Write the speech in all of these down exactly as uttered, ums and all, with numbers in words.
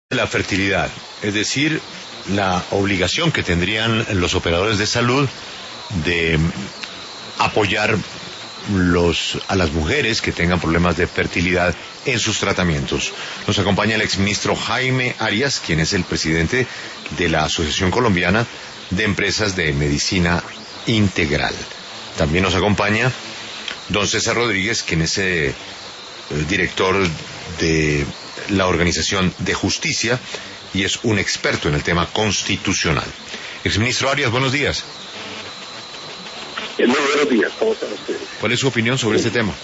La fertilidad, es decir, la obligación que tendrían los operadores de salud de apoyar los, a las mujeres que tengan problemas de fertilidad en sus tratamientos. Nos acompaña el exministro Jaime Arias, quien es el presidente de la Asociación Colombiana de Empresas de Medicina Integral. También nos acompaña don César Rodríguez, quien es eh, el director de la Organización de Justicia y es un experto en el tema constitucional. Exministro Arias, buenos días. Muy buenos días, ¿cómo están ustedes? ¿Cuál es su opinión sobre este tema?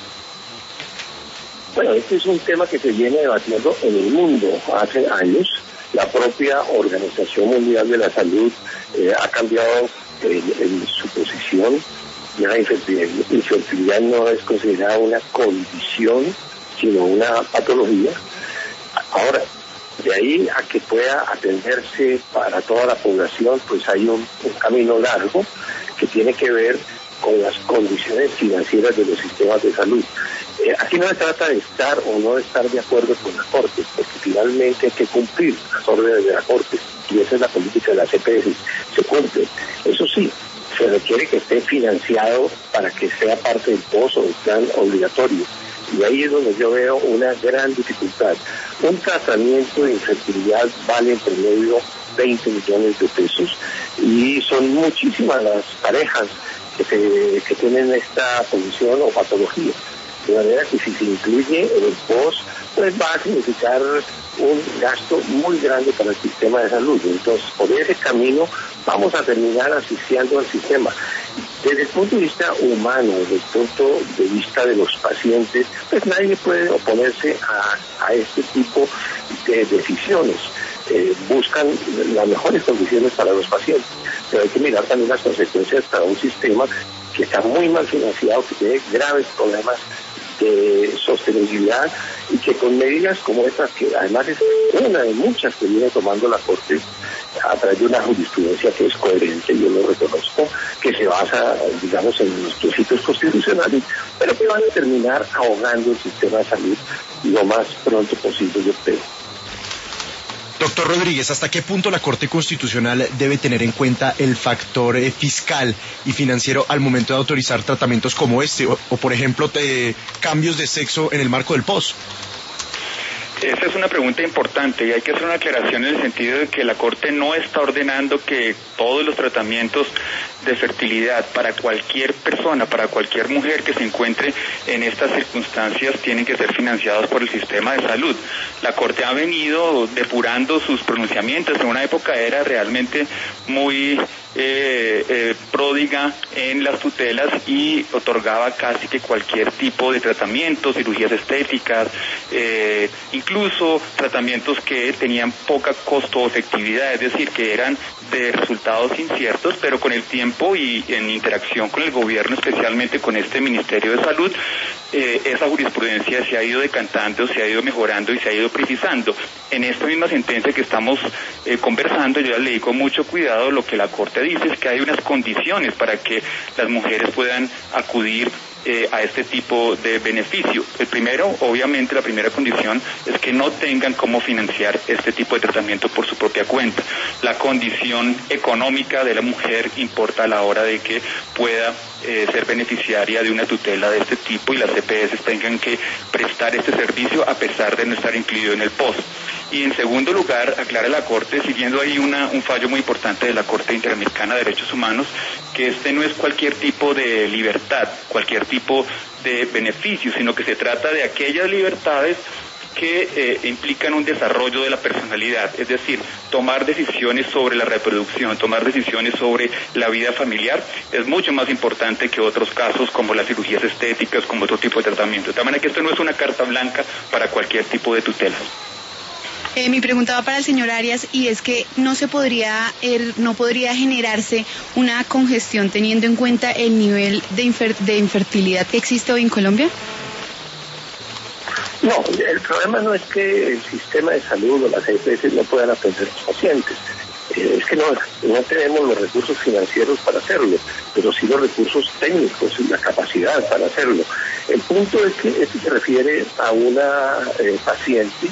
Bueno, este es un tema que se viene debatiendo en el mundo hace años. La propia Organización Mundial de la Salud eh, ha cambiado eh, en su posición. La infertilidad, infertilidad no es considerada una condición, sino una patología. Ahora, de ahí a que pueda atenderse para toda la población, pues hay un, un camino largo que tiene que ver con las condiciones financieras de los sistemas de salud. Eh, aquí no se trata de estar o no de estar de acuerdo con la Corte, porque finalmente hay que cumplir las órdenes de la Corte, y esa es la política de la C P S, se cumple. Eso sí, se requiere que esté financiado para que sea parte del P O S o del plan obligatorio. Y ahí es donde yo veo una gran dificultad. Un tratamiento de infertilidad vale en promedio veinte millones de pesos y son muchísimas las parejas que, se, que tienen esta condición o patología. De manera que si se incluye en el P O S, pues va a significar un gasto muy grande para el sistema de salud. Entonces, por ese camino vamos a terminar asfixiando al sistema. Desde el punto de vista humano, desde el punto de vista de los pacientes, pues nadie puede oponerse a, a este tipo de decisiones. Eh, buscan las mejores condiciones para los pacientes, pero hay que mirar también las consecuencias para un sistema que está muy mal financiado, que tiene graves problemas de sostenibilidad y que con medidas como estas, que además es una de muchas que viene tomando la Corte a través de una jurisprudencia que es coherente, yo lo reconozco, que se basa, digamos, en los principios constitucionales, pero que van a terminar ahogando el sistema de salud lo más pronto posible, yo creo. Doctor Rodríguez, ¿hasta qué punto la Corte Constitucional debe tener en cuenta el factor eh, fiscal y financiero al momento de autorizar tratamientos como este, o, o por ejemplo, te, cambios de sexo en el marco del P O S? Esa es una pregunta importante y hay que hacer una aclaración en el sentido de que la Corte no está ordenando que todos los tratamientos de fertilidad para cualquier persona, para cualquier mujer que se encuentre en estas circunstancias tienen que ser financiados por el sistema de salud. La Corte ha venido depurando sus pronunciamientos. En una época era realmente muy eh, eh, pródiga en las tutelas y otorgaba casi que cualquier tipo de tratamiento, cirugías estéticas, eh, incluso tratamientos que tenían poca costo-efectividad, es decir, que eran de resultados inciertos, pero con el tiempo y en interacción con el gobierno, especialmente con este Ministerio de Salud, eh, esa jurisprudencia se ha ido decantando, se ha ido mejorando y se ha ido precisando. En esta misma sentencia que estamos eh, conversando, yo ya leí con mucho cuidado, lo que la Corte dice es que hay unas condiciones para que las mujeres puedan acudir Eh, a este tipo de beneficio. El primero, obviamente, la primera condición es que no tengan cómo financiar este tipo de tratamiento por su propia cuenta. La condición económica de la mujer importa a la hora de que pueda eh, ser beneficiaria de una tutela de este tipo y las C P S tengan que prestar este servicio a pesar de no estar incluido en el P O S. Y en segundo lugar, aclara la Corte, siguiendo ahí una, un fallo muy importante de la Corte Interamericana de Derechos Humanos, que este no es cualquier tipo de libertad, cualquier tipo de beneficio, sino que se trata de aquellas libertades que eh, implican un desarrollo de la personalidad, es decir, tomar decisiones sobre la reproducción, tomar decisiones sobre la vida familiar, es mucho más importante que otros casos como las cirugías estéticas, como otro tipo de tratamiento. De tal manera que esto no es una carta blanca para cualquier tipo de tutela. Eh, mi pregunta va para el señor Arias, y es que no se podría, er, no podría generarse una congestión teniendo en cuenta el nivel de, infer, de infertilidad que existe hoy en Colombia. No, el problema no es que el sistema de salud o las E P S no puedan atender a los pacientes. Eh, es que no, no tenemos los recursos financieros para hacerlo, pero sí los recursos técnicos y la capacidad para hacerlo. El punto es que esto se refiere a una eh, paciente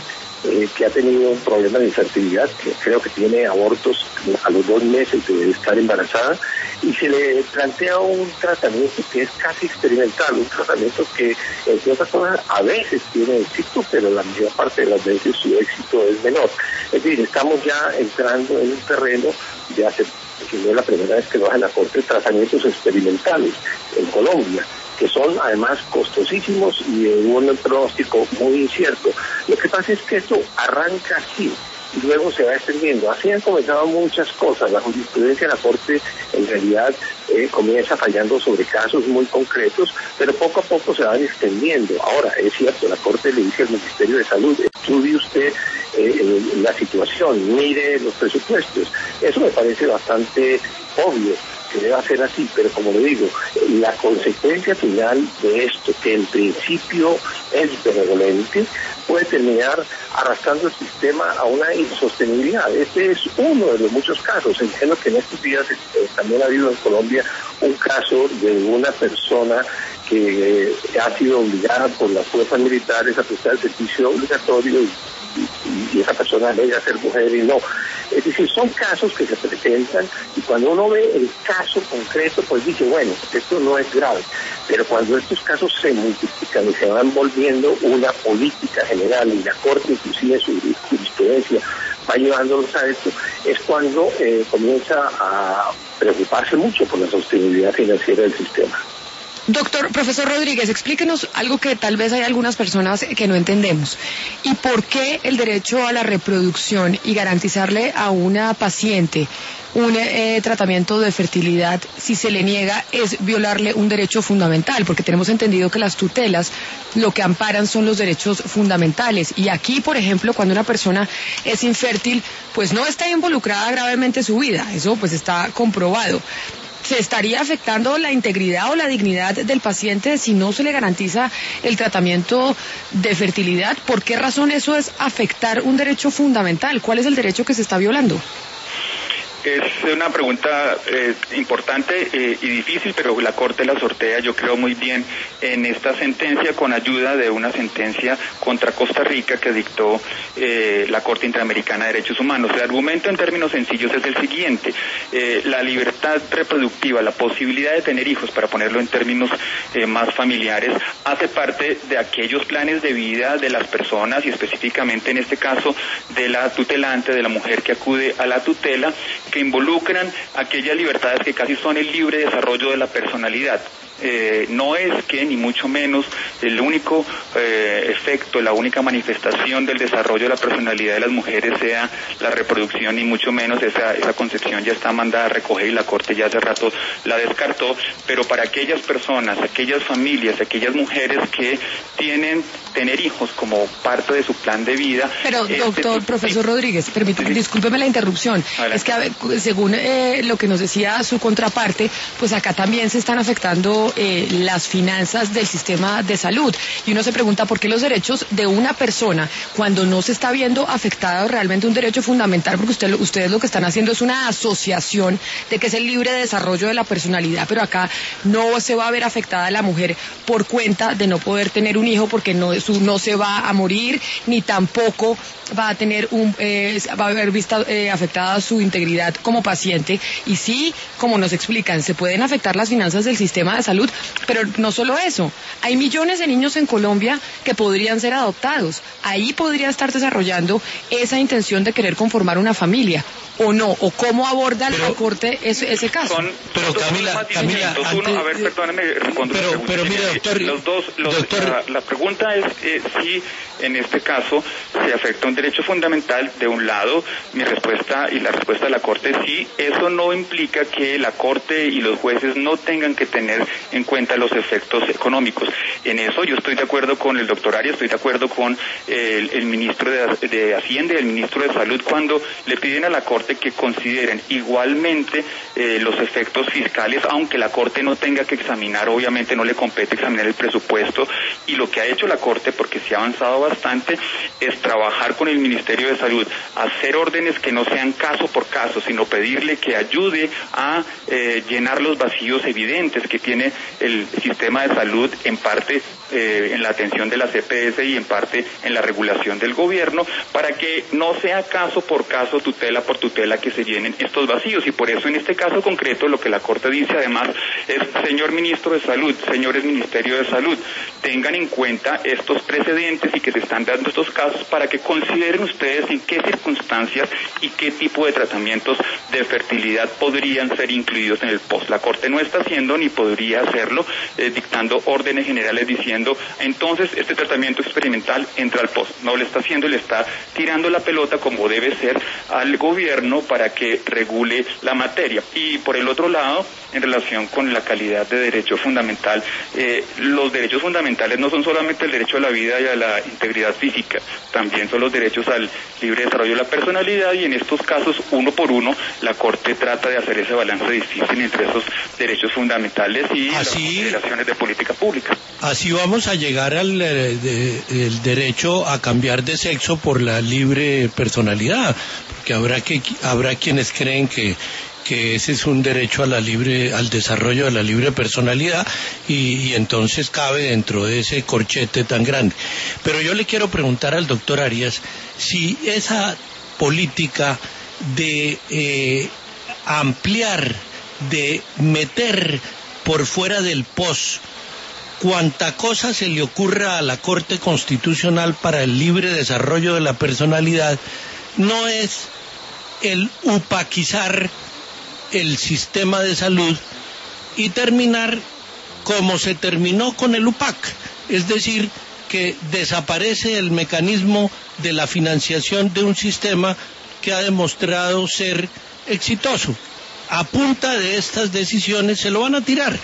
eh, que ha tenido un problema de infertilidad, que creo que tiene abortos a los dos meses de estar embarazada, y se le plantea un tratamiento que es casi experimental, un tratamiento que, entre otras cosas, a veces tiene éxito, pero la mayor parte de las veces su éxito es menor. Es decir, estamos ya entrando en un terreno de hace, que no es la primera vez que lo hace la Corte, tratamientos experimentales en Colombia, que son además costosísimos y de un pronóstico muy incierto. Lo que pasa es que esto arranca así y luego se va extendiendo. Así han comenzado muchas cosas. La jurisprudencia de la Corte en realidad eh, comienza fallando sobre casos muy concretos, pero poco a poco se van extendiendo. Ahora, es cierto, la Corte le dice al Ministerio de Salud, estudie usted eh, la situación, mire los presupuestos. Eso me parece bastante obvio que debe ser así, pero como le digo, la consecuencia final de esto, que en principio es benevolente, puede terminar arrastrando el sistema a una insostenibilidad. Este es uno de los muchos casos. Entiendo que en estos días eh, también ha habido en Colombia un caso de una persona que eh, ha sido obligada por las fuerzas militares a prestar el servicio obligatorio y, y, y esa persona alega ser mujer y no. Es decir, son casos que se presentan y cuando uno ve el caso concreto, pues dice, bueno, esto no es grave. Pero cuando estos casos se multiplican y se van volviendo una política general y la Corte inclusive su jurisprudencia va llevándolos a esto, es cuando eh, comienza a preocuparse mucho por la sostenibilidad financiera del sistema. Doctor, profesor Rodríguez, explíquenos algo que tal vez hay algunas personas que no entendemos. ¿Y por qué el derecho a la reproducción y garantizarle a una paciente un eh, tratamiento de fertilidad, si se le niega, es violarle un derecho fundamental? Porque tenemos entendido que las tutelas lo que amparan son los derechos fundamentales. Y aquí, por ejemplo, cuando una persona es infértil, pues no está involucrada gravemente su vida. Eso pues está comprobado. ¿Se estaría afectando la integridad o la dignidad del paciente si no se le garantiza el tratamiento de fertilidad? ¿Por qué razón eso es afectar un derecho fundamental? ¿Cuál es el derecho que se está violando? Es una pregunta eh, importante eh, y difícil, pero la Corte la sortea, yo creo, muy bien en esta sentencia, con ayuda de una sentencia contra Costa Rica que dictó eh, la Corte Interamericana de Derechos Humanos. El argumento en términos sencillos es el siguiente: eh, la libertad reproductiva, la posibilidad de tener hijos, para ponerlo en términos eh, más familiares, hace parte de aquellos planes de vida de las personas y específicamente en este caso de la tutelante, de la mujer que acude a la tutela, que involucran aquellas libertades que casi son el libre desarrollo de la personalidad. Eh, no es que, ni mucho menos, el único eh, efecto, la única manifestación del desarrollo de la personalidad de las mujeres sea la reproducción, ni mucho menos. Esa, esa concepción ya está mandada a recoger y la Corte ya hace rato la descartó, pero para aquellas personas, aquellas familias, aquellas mujeres que tienen tener hijos como parte de su plan de vida. Pero, este, doctor, profesor sí. Rodríguez, permítame, sí. discúlpeme la interrupción. Adelante. Es que, a ver, según eh, lo que nos decía su contraparte, pues acá también se están afectando Eh, las finanzas del sistema de salud, y uno se pregunta por qué los derechos de una persona, cuando no se está viendo afectado realmente un derecho fundamental, porque usted, ustedes lo que están haciendo es una asociación de que es el libre desarrollo de la personalidad, pero acá no se va a ver afectada la mujer por cuenta de no poder tener un hijo, porque no, su, no se va a morir, ni tampoco va a tener un, eh, va a haber vista eh, afectada su integridad como paciente. Y sí, como nos explican, se pueden afectar las finanzas del sistema de salud, pero no solo eso, hay millones de niños en Colombia que podrían ser adoptados. Ahí podría estar desarrollando esa intención de querer conformar una familia, o no, o cómo aborda pero, la Corte ese, ese caso. Son, pero dos Camila, Camila uno, antes, a ver, perdóname, respondo pero, la pero mire, doctor, los dos, los, doctor, la, la pregunta es eh, si en este caso se afecta un derecho fundamental. De un lado, mi respuesta y la respuesta de la Corte es sí. Eso no implica que la Corte y los jueces no tengan que tener en cuenta los efectos económicos. En eso yo estoy de acuerdo con el doctor Arias, estoy de acuerdo con el, el ministro de, de Hacienda y el ministro de Salud cuando le piden a la Corte Corte que consideren igualmente eh, los efectos fiscales, aunque la Corte no tenga que examinar, obviamente no le compete examinar el presupuesto, y lo que ha hecho la Corte, porque se ha avanzado bastante, es trabajar con el Ministerio de Salud, hacer órdenes que no sean caso por caso, sino pedirle que ayude a eh, llenar los vacíos evidentes que tiene el sistema de salud, en parte eh, en la atención de las E P S y en parte en la regulación del gobierno, para que no sea caso por caso, tutela por tutela, que se llenen estos vacíos. Y por eso en este caso concreto lo que la Corte dice además es: señor Ministro de Salud, señores Ministerio de Salud, tengan en cuenta estos precedentes y que se están dando estos casos para que consideren ustedes en qué circunstancias y qué tipo de tratamientos de fertilidad podrían ser incluidos en el P O S. La Corte no está haciendo ni podría hacerlo eh, dictando órdenes generales diciendo entonces este tratamiento experimental entra al P O S. No lo está haciendo, le está tirando la pelota, como debe ser, al gobierno para que regule la materia. Y por el otro lado, en relación con la calidad de derecho fundamental, eh, los derechos fundamentales no son solamente el derecho a la vida y a la integridad física, también son los derechos al libre desarrollo de la personalidad, y en estos casos, uno por uno, la Corte trata de hacer ese balance difícil entre esos derechos fundamentales y así, las consideraciones de política pública. Así vamos a llegar al eh, de, el derecho a cambiar de sexo por la libre personalidad, porque habrá que habrá quienes creen que que ese es un derecho a la libre, al desarrollo de la libre personalidad, y, y entonces cabe dentro de ese corchete tan grande. Pero yo le quiero preguntar al doctor Arias si esa política de eh, ampliar, de meter por fuera del P O S cuanta cosa se le ocurra a la Corte Constitucional para el libre desarrollo de la personalidad, no es el upaquizar el sistema de salud y terminar como se terminó con el U P A C, es decir, que desaparece el mecanismo de la financiación de un sistema que ha demostrado ser exitoso. A punta de estas decisiones se lo van a tirar.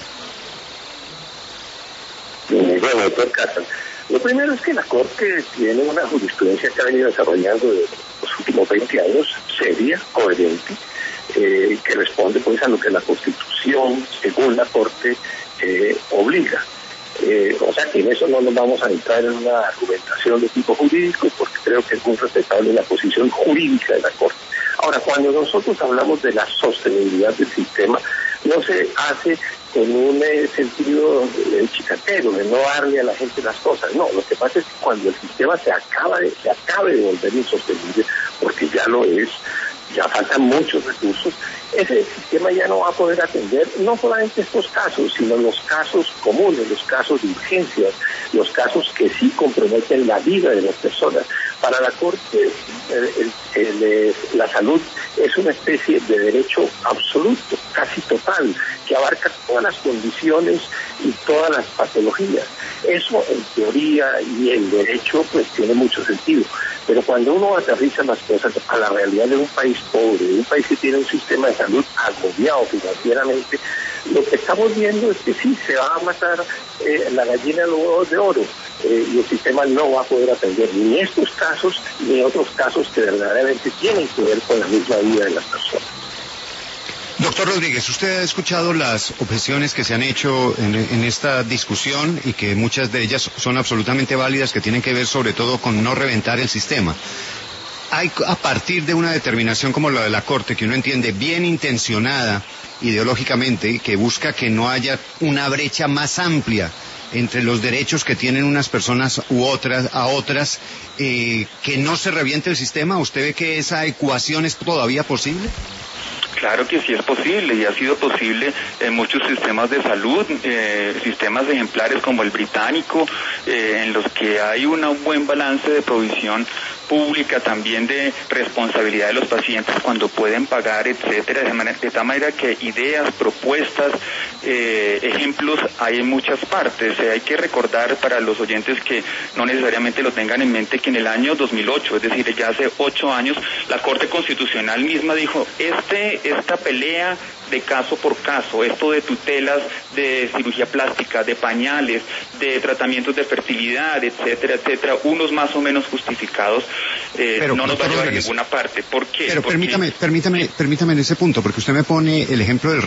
Bueno, doctor Casas, lo primero es que la Corte tiene una jurisprudencia que ha venido desarrollando de los últimos veinte años, seria, coherente, Eh, que responde pues a lo que la Constitución, según la Corte, eh, obliga. Eh, o sea que en eso no nos vamos a entrar en una argumentación de tipo jurídico, porque creo que es muy respetable la posición jurídica de la Corte. Ahora, cuando nosotros hablamos de la sostenibilidad del sistema, no se hace con un eh, sentido eh, chicatero, de no darle a la gente las cosas. No, lo que pasa es que cuando el sistema se acaba de, se acabe de volver insostenible, porque ya lo es, ya faltan muchos recursos, ese sistema ya no va a poder atender no solamente estos casos, sino los casos comunes, los casos de urgencias, los casos que sí comprometen la vida de las personas. Para la Corte, el, el, el, la salud es una especie de derecho absoluto, casi total, que abarca todas las condiciones y todas las patologías. Eso en teoría y en derecho pues tiene mucho sentido, pero cuando uno aterriza las cosas a la realidad de un país pobre, de un país que tiene un sistema de salud agobiado financieramente, lo que estamos viendo es que sí, se va a matar eh, la gallina de los huevos de oro, eh, y el sistema no va a poder atender ni estos casos ni otros casos que verdaderamente tienen que ver con la misma vida de las personas. Doctor Rodríguez, usted ha escuchado las objeciones que se han hecho en, en esta discusión y que muchas de ellas son absolutamente válidas, que tienen que ver sobre todo con no reventar el sistema. Hay, a partir de una determinación como la de la Corte, que uno entiende bien intencionada ideológicamente, que busca que no haya una brecha más amplia entre los derechos que tienen unas personas u otras a otras, eh, que no se reviente el sistema, ¿usted ve que esa ecuación es todavía posible? Claro que sí es posible, y ha sido posible en muchos sistemas de salud, eh, sistemas ejemplares como el británico, eh, en los que hay un buen balance de provisión pública, también de responsabilidad de los pacientes cuando pueden pagar, etcétera, de, manera, de tal manera que ideas, propuestas, eh, ejemplos hay en muchas partes. Eh, hay que recordar para los oyentes que no necesariamente lo tengan en mente que en el año dos mil ocho, es decir, ya hace ocho años, la Corte Constitucional misma dijo, este esta pelea de caso por caso. Esto de tutelas de cirugía plástica, de pañales, de tratamientos de fertilidad, etcétera, etcétera, unos más o menos justificados, eh, pero, no nos va a llevar a Rodríguez, ninguna parte. ¿Por qué? Pero Porque... permítame, permítame, permítame en ese punto, porque usted me pone el ejemplo del